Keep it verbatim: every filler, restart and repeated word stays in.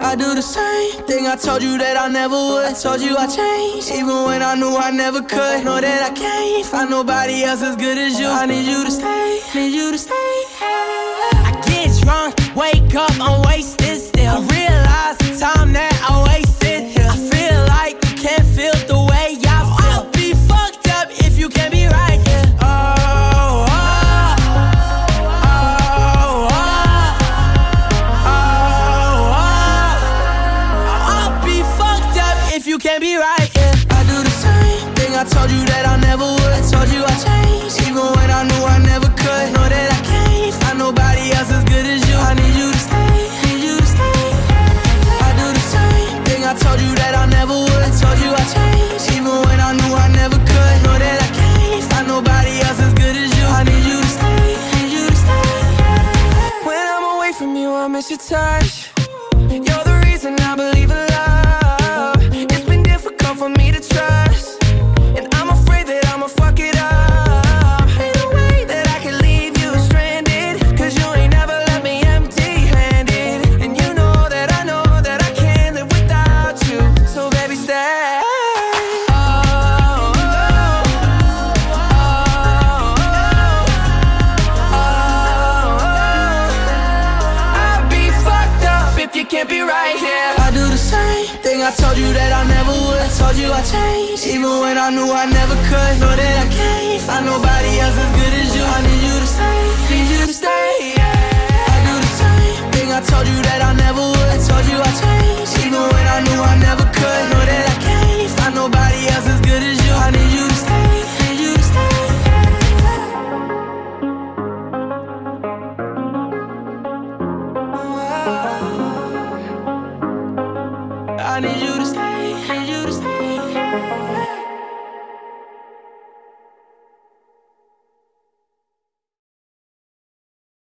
I do the same thing I told you that I never would. I told you I changed, even when I knew I never could. Know that I can't find nobody else as good as you. I need you to stay, need you to stay. I get drunk, wake up, I'm wasted still. I realize the time that I wasted here. I feel like you can't feel the way I feel. I'll be fucked up if you can't be right here. Oh, oh, oh, oh, oh, oh. I'll be fucked up if you can't be right here. I do the same thing I told you that I never would. I told you I changed, even when I knew I never could. Know that I can't find nobody else as good as you. I need you to stay, need you to stay. I do the same thing I told you that I never would. I told you I changed, even when I knew I never could. Know that I can't find nobody else as good as you. I need you to stay, need you to stay. When I'm away from you, I miss your touch. You're the reason I believe in love. It's been difficult for me to trust, and I'm afraid that I'ma fuck it up. Ain't no way that I can leave you stranded, cause you ain't never left me empty-handed. And you know that I know that I can't live without you. So baby, stay. Oh, oh, oh, oh, oh. I'll be fucked up if you can't be right here. I do the same thing I told you that I never would. I told you I changed, even when I knew I never could. Know that I can't find nobody else as good as you. I need you to stay, need you to stay, yeah. I do the same thing I told you that I never would. I told you I changed, even when I knew I never could. Know that I can't find nobody else as good as you. I need you to stay, need you to stay. I need you